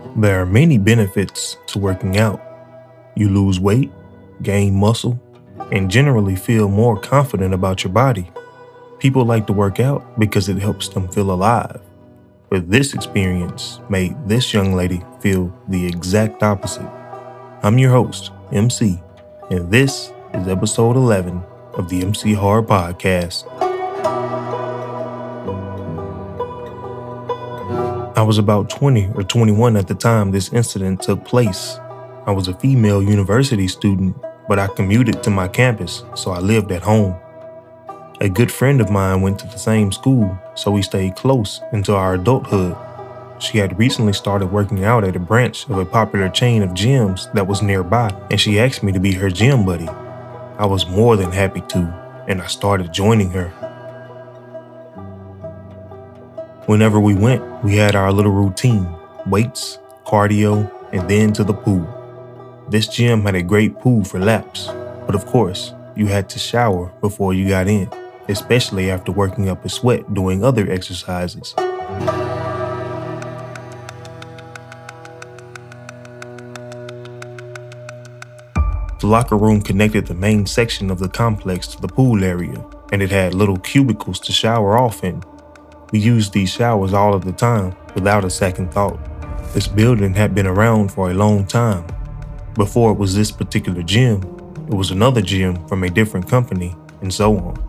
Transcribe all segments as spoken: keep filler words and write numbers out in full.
There are many benefits to working out. You lose weight, gain muscle, and generally feel more confident about your body. People like to work out because it helps them feel alive. But this experience made this young lady feel the exact opposite. I'm your host, M C, and this is episode eleven of the M C Horror Podcast. I was about twenty or twenty-one at the time this incident took place. I was a female university student, but I commuted to my campus, so I lived at home. A good friend of mine went to the same school, so we stayed close into our adulthood. She had recently started working out at a branch of a popular chain of gyms that was nearby, and she asked me to be her gym buddy. I was more than happy to, and I started joining her. Whenever we went, we had our little routine, weights, cardio, and then to the pool. This gym had a great pool for laps, but of course, you had to shower before you got in, especially after working up a sweat doing other exercises. The locker room connected the main section of the complex to the pool area, and it had little cubicles to shower off in. We used these showers all of the time, without a second thought. This building had been around for a long time. Before it was this particular gym, it was another gym from a different company, and so on.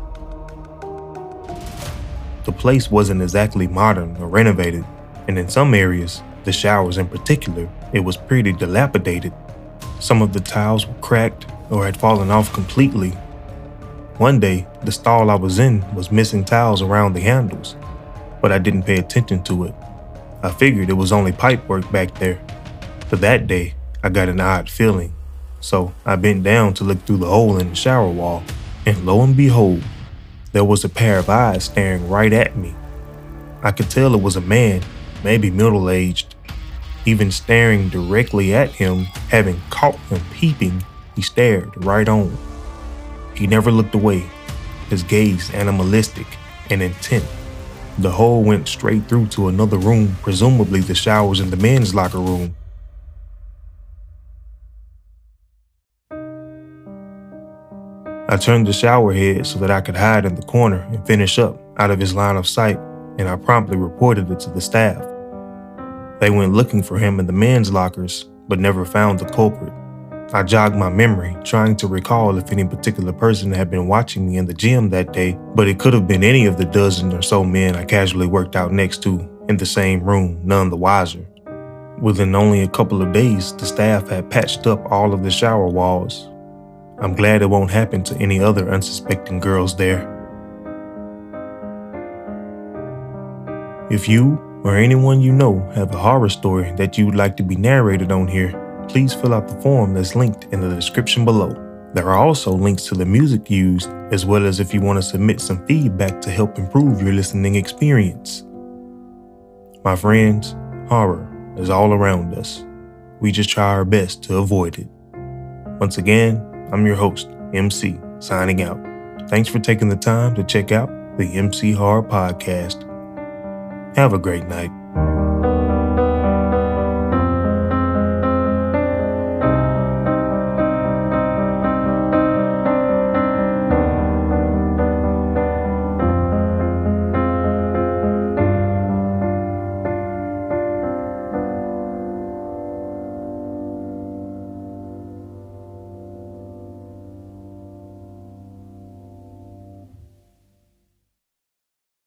The place wasn't exactly modern or renovated, and in some areas, the showers in particular, it was pretty dilapidated. Some of the tiles were cracked or had fallen off completely. One day, the stall I was in was missing tiles around the handles, but I didn't pay attention to it. I figured it was only pipework back there. But that day, I got an odd feeling, so I bent down to look through the hole in the shower wall, and lo and behold, there was a pair of eyes staring right at me. I could tell it was a man, maybe middle-aged. Even staring directly at him, having caught him peeping, he stared right on. He never looked away, his gaze animalistic and intent. The hole went straight through to another room, presumably the showers in the men's locker room. I turned the shower head so that I could hide in the corner and finish up out of his line of sight, and I promptly reported it to the staff. They went looking for him in the men's lockers, but never found the culprit. I jogged my memory, trying to recall if any particular person had been watching me in the gym that day, but it could have been any of the dozen or so men I casually worked out next to in the same room, none the wiser. Within only a couple of days, the staff had patched up all of the shower walls. I'm glad it won't happen to any other unsuspecting girls there. If you or anyone you know have a horror story that you would like to be narrated on here, please fill out the form that's linked in the description below. There are also links to the music used, as well as if you want to submit some feedback to help improve your listening experience. My friends, horror is all around us. We just try our best to avoid it. Once again, I'm your host, M C, signing out. Thanks for taking the time to check out the M C Horror Podcast. Have a great night.